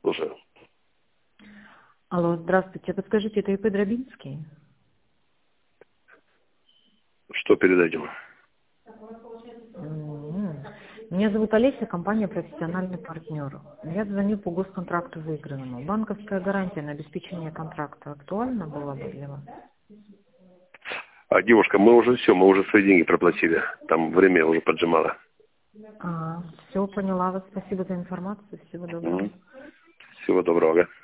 Слушаю. Алло, здравствуйте. Подскажите, это ИП Дробинский? Что передать ему? Меня зовут Олеся, компания «Профессиональный партнер». Я звоню по госконтракту выигранному. Банковская гарантия на обеспечение контракта актуальна была бы для вас? А, девушка, мы уже все, мы уже свои деньги проплатили. Там время уже поджимало. Все, поняла вас. Спасибо за информацию. Всего доброго. Всего доброго.